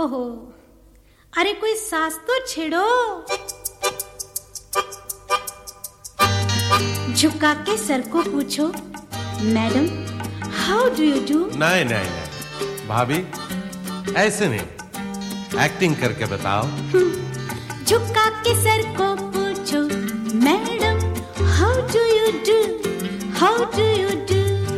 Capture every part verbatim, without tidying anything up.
ओहो, अरे कोई सास तो छेड़ो। झुका के सर को पूछो, madam how do you do. नहीं नहीं नहीं भाभी, ऐसे नहीं, एक्टिंग करके बताओ। झुका के सर को पूछो, madam how do you do, how do you do.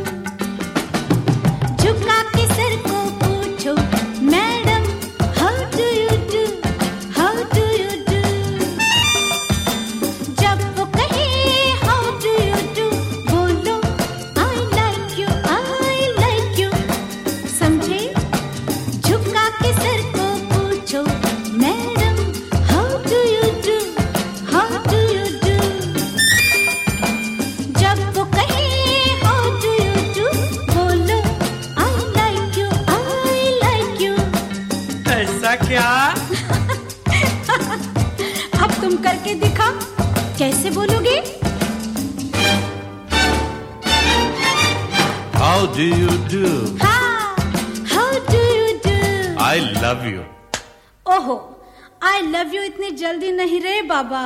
झुका के सर को पूछो, madam how do you do, how do you do. जब वो कहे हाउ डू यू डू, बोलो I like you, I like you. समझे? झुका के सर को पूछो, madam how do you do, how do you do. जब वो कहे हाउ डू यू डू, बोलो I like you, I like you. ऐसा क्या? अब तुम करके दिखा, कैसे बोलोगे? How do you do. हाँ, how do you do. I love you. ओहो, आई लव यू इतनी जल्दी नहीं रे बाबा।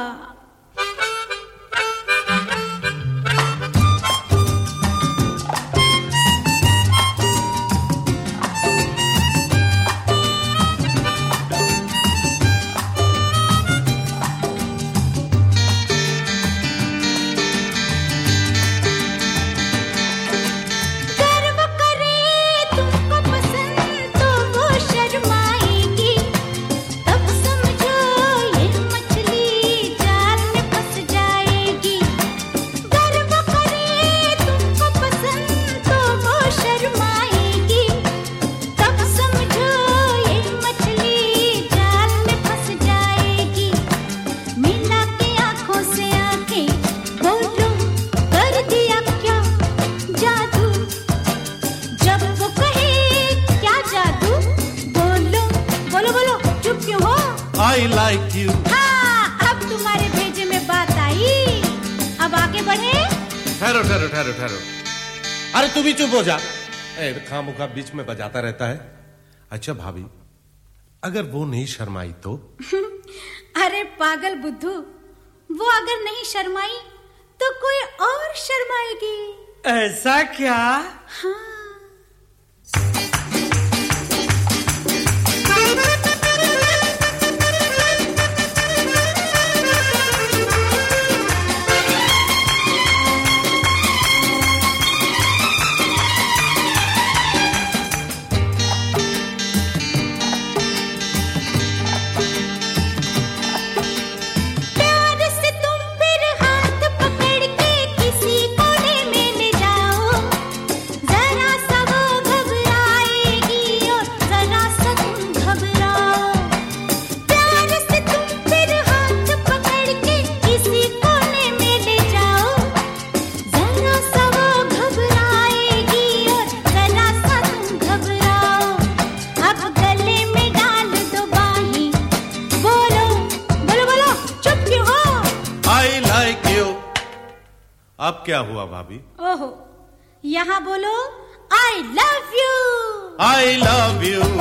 गर्व करे तुमको पसंद तो वो शर्माएगी, तब समझो ये मछली जाल में फंस जाएगी। गर्व करे तुमको पसंद तो वो शर्माएगी, तब समझो ये मछली जाल में फंस जाएगी। मिला के आंखों से आंखें, बोलो कर दिया क्या जादू। जब वो कहे क्या जादू, बोलो बोलो बोलो, चुप क्यों हो? I like you. हाँ, अब तुम्हारे भेजे में बात आई। अब आगे बढ़े। ठहरो ठहरो ठहरो ठहरो, अरे तू भी चुप हो जा। ए, खामुखा बीच में बजाता रहता है। अच्छा भाभी, अगर वो नहीं शर्माई तो? अरे पागल बुद्धू, वो अगर नहीं शर्माई तो कोई और शर्माएगी। ऐसा क्या? हाँ। प्यार से तुम फिर हाथ पकड़ के किसी कोने में ले जाओ, जरा सा वो घबराएगी और जरा सा तुम घबराओ। प्यार से तुम फिर हाथ पकड़ के किसी कोने में ले जाओ, जरा सा वो घबराएगी और जरा सा तुम घबराओ। अब गले में डाल दो बाहें, बोलो बोलो बोलो, चुप क्यों हो? I like you. अब क्या हुआ भाभी? ओहो, यहाँ बोलो I love you. I love you.